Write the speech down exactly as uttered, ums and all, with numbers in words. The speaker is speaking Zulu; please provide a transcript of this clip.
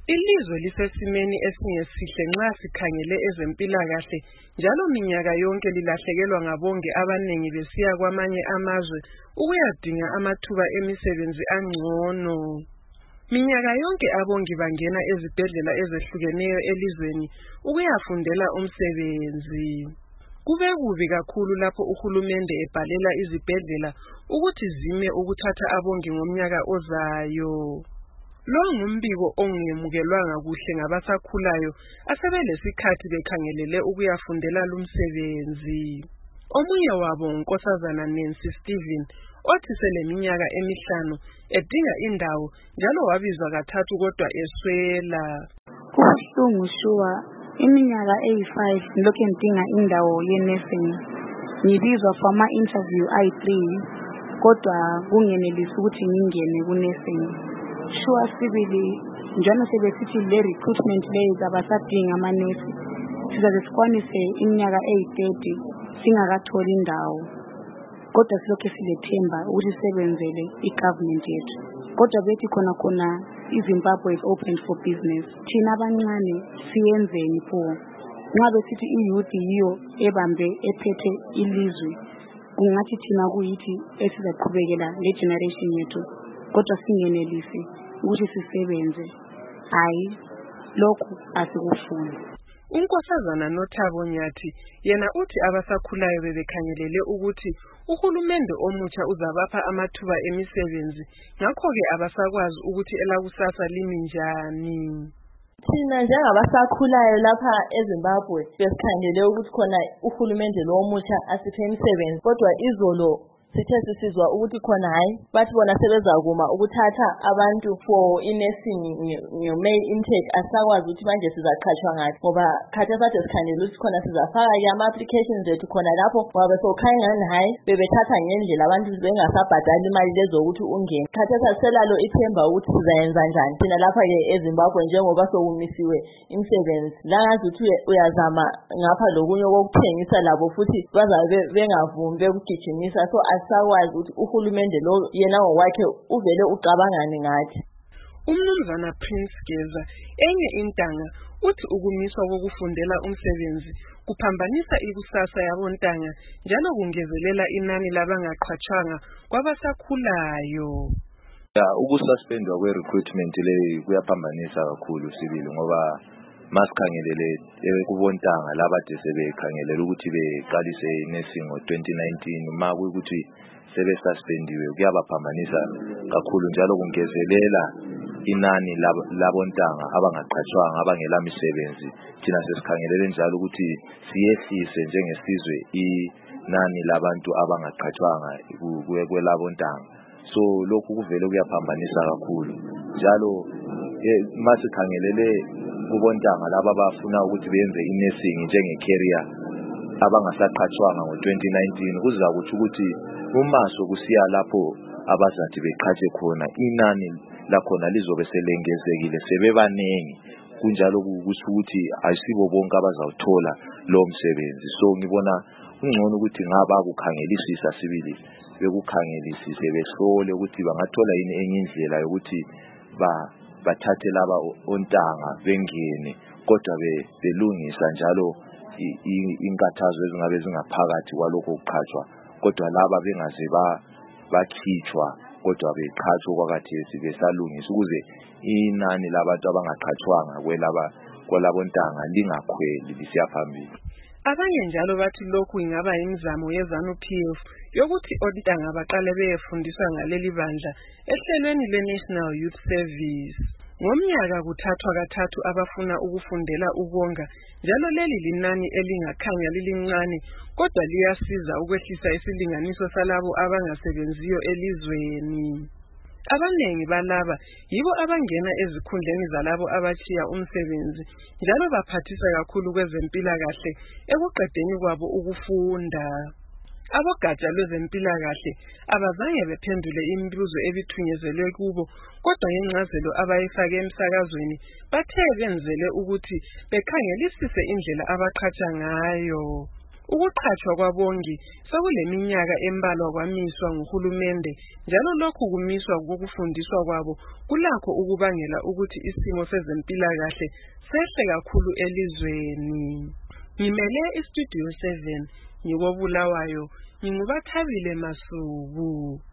Ilizwe lisesimeni esingesihle nxa sikhangele ezempilakahle njalo minyaka yonke lilahlekelwa ngabonge abanengi besiya kwamanye amazwe ukuyadinga amathuba emisebenzi angcono. Minyaka yonke abongi bangena ezibhedlela ezehlukeneyo elizweni ukuyafundela umsebenzi. Kube kubi kakhulu lapho uhulumende ebhalela izibhedlela ukuthi zime ukuthatha abongi ngomnyaka ozayo. Lo ngumbiko ongemukelwanga kuhle ngabasakhulayo asebelesikhathi bekhangelele ukuyafundela lumsebenzi. Omunye wabo uNkosazana Nancy Stephen othi seleminyaka emihlanu edinga indawo njalo wabizwa kathathu kodwa eswela. Kubuhlungu shuwa, iminyaka eyi-five ngilokhu ngidinga indawo ye-nursing. Ngibizwa for ama-interview ayi-three kodwa kungenelisi ukuthi ngingene ku-nursing. Shuwa sibili njalo sebesithi le recruitment lezi abasadinga amanesi. Sizaze sikwanise iminyaka eyi-thirty singakatholi indawo. Kodwa silokhu silethemba ukuthi sisebenzele i-government yethu. Kodwa bethi khona khona iZimbabwe is open for business. Thina abancane siyenzeni pho? Nxa besithi i-youth yiyo ebambe ephethe ilizwe, kungathi thina kuyithi esizaqhubekela le generation yethu. Kodwa singenelisi ukuthi sisebenze. Hayi, lokhu asikufuni. uNkosazana Nothabo Nyathi yena uthi abasakhulayo bebekhangelele ukuthi uhulumende omutsha uzabapha amathuba emisebenzi, ngakho ke abasakwazi ukuthi elakusasa limi njani. Thina njengabasakhulayo lapha eZimbabwe besikhangele ukuthi khona uhulumende lo omutsha asiphe imisebenzi, kodwa izolo sithe sisizwa ukuthi khona hayi bathi bona sebezakuma ukuthatha abantu for i-nursing nge-May intake. Asakwazi ukuthi manje sizaqhatshwa ngathi ngoba khathesi kade sikhangele ukuthi khona sizafaka ke ama-applications ethu khona lapho ngoba sokhanya ngani hayi bebethatha ngendlela abantu bengasabhadali imali lezo ukuthi ungene. Khathesi aselalo ithemba ukuthi sizayenza njani thina lapha ke eZimbabwe njengoba sokumisiwe imisebenzi. Langazi ukuthi uyazama ngapha lokunye kokuthengisa labo futhi bazabe bengavumi bekugijimisa. So sakwazi ukuthi uhulumende lo yena ngokwakhe uvele ucabangani ngathi. Umnumzana Prince Geza enye intanga uthi ukumiswa kokufundela umsebenzi kuphambanisa ikusasa yabontanga njalo kungezelela inani labangaqhatshwanga kwabasakhulayo. Ya ukususpendwa kwe recruitment le kuyaphambanisa kakhulu sibili ngoba masikhangelele kubontanga labade sebekhangelele ukuthi beqalise nursing ngo twenty nineteen makuyukuthi sebe suspendiwe kuyabaphambanisa kakhulu njalo kungezelela inani labontanga abangaqhatshwanga abangela misebenzi. Thina sesikhangelele njalo ukuthi siyehlise njengesizwe inani labantu abangaqhatshwanga kwelabontanga. So lokhu kuvele kuyaphambanisa kakhulu njalo masikhangelele kubontanga laba bafuna ukuthi benze i-nursing njenge-career abangasaqhatshwanga ngo twenty nineteen kuzakuthi ukuthi umaso kusiya lapho abazathi beqhatshe khona inani lakhona lizobe selengezekile sebebanengi kunjalo kusho ukuthi ayisibo bonke abazawuthola lo msebenzi. So ngibona ungcono ukuthi ngaba kukhangelisisa sibili bekukhangelisise behlole ukuthi bangathola yini enye indlela yokuthi ba bathathe laba ontanga bengene kodwa belungisa njalo inkathazo ezingabe zingaphakathi kwalokho kuqhatshwa kodwa laba bengaze bakhitshwa kodwa beqhatshwa kwakathesi besalungisa ukuze inani labantu abangaqhatshwanga kwelaba kwalabontanga lingakhweli lisiya phambili. Abanye njalo bathi lokhu ingaba imizamo yeZANU-P F yokuthi ontanga baqale beyefundiswa ngaleli bandla ehlelweni le-National Youth Service. Ngomnyaka kuthathwa kathathu abafuna ukufundela ukonga njalo leli linani elingakhanya lilincane kodwa liyasiza ukwehlisa isilinganiso salabo abangasebenziyo elizweni. Abanengi balaba yibo abangena ezikhundleni zalabo abatshiya umsebenzi njalo baphathisa kakhulu kwezempilakahle ekuqedeni kwabo ukufunda. Abogatsha lwezempilakahle abazange bephendule imibuzo ebithunyezelwe kubo kodwa ingcazelo abayifake emsakazweni bathe benzele ukuthi bekhangelisise indlela abaqhatsha ngayo. Ukuqhatshwa kwabongi sekuleminyaka embalwa kwamiswa nguhulumende, njalo lokhu kumiswa kokufundiswa kwabo kulakho ukubangela ukuthi isimo sezempilakahle sehle kakhulu elizweni. Ngimele iStudio seven ngikobulawayo, ngingubathabile Masuku.